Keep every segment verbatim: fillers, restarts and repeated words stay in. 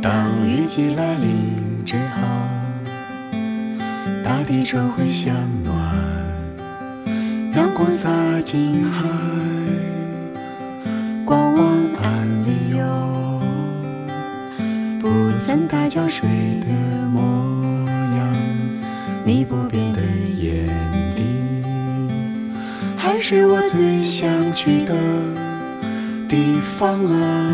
当雨季来临之后，大地春回向暖，阳光洒进海，观望岸里有不曾打搅水的模样，你不变的眼底，还是我最想去的地方啊。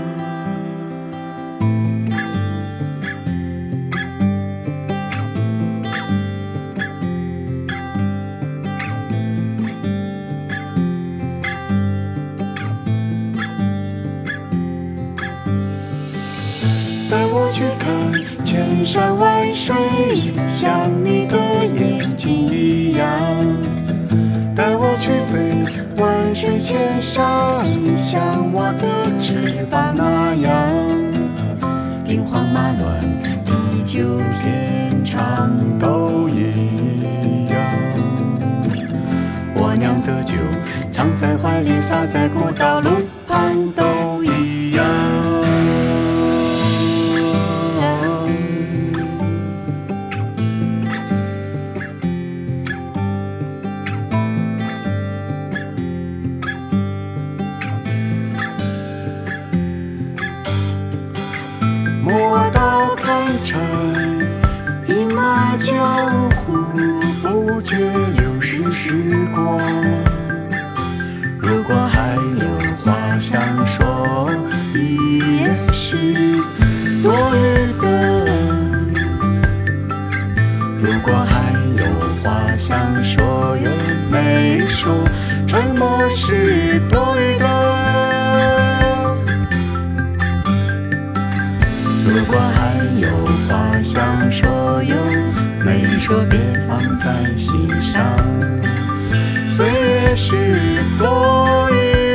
带我去看千山万水，像你的眼睛一样，带我去飞万水千山，像我的翅膀那样，兵荒马乱，地久天长都一样。我酿的酒藏在怀里，洒在古道路旁都一样。磨刀砍柴，一马江湖，不觉流逝时光。如果还有话想说，也是多余的。如果还有话想说又没说，沉默是多余的。如果还有话想说又没说，别放在心上，岁月是多余。